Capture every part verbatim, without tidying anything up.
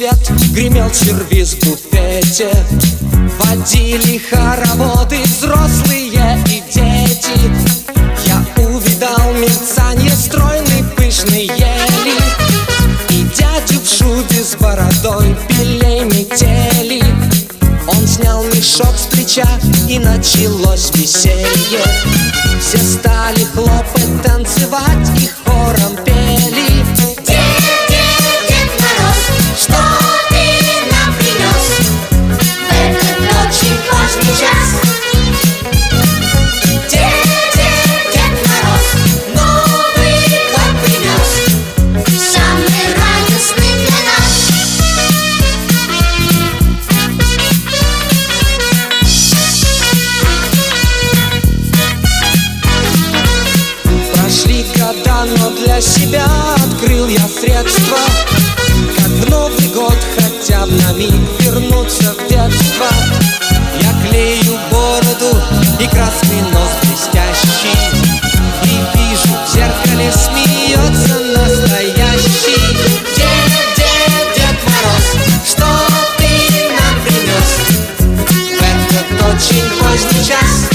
свет, гремел сервиз в буфете. Водили хороводы взрослые и дети. Я увидал мерцанье стройной пышной ели и дядю в шубе с бородой белей метели. Он снял мешок с плеча, и началось веселье. Все стали хлопать, танцевать и хором пели: Дед, дед, Дед Мороз, что ты нам принес в этот очень важный час? Дед, дед, Дед Мороз, Новый год принес, самый радостный для нас. Прошли года, но для себя открыл я средства, как в Новый год хотя бы на миг вернуться в детство. Я клею бороду и красный нос блестящий, и вижу в зеркале смеется настоящий. Дед, дед, Дед Мороз, что ты нам принес В этот очень поздний час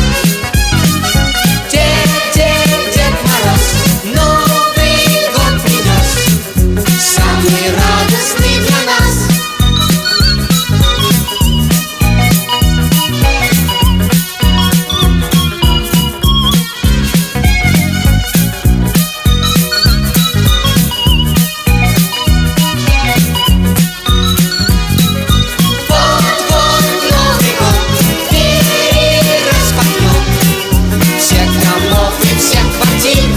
Дед, дед, Дед Мороз, Новый год принес, самый радостный для нас. Вот-вот Новый год двери распахнет, всех домов и всех квартир.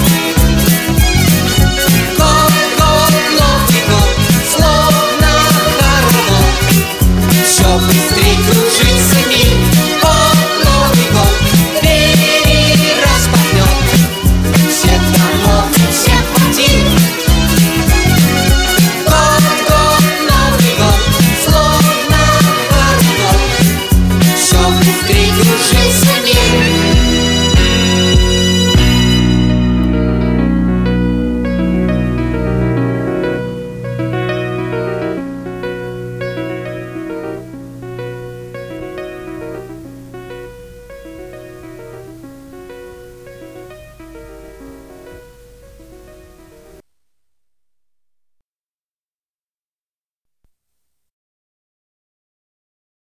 Год, год, Новый год, словно хоровод, все быстрей кружится мир. Вот Новый год двери распахнет, всех домов и всех квартир. Год, год, Новый год, словно хоровод, все быстрей кружится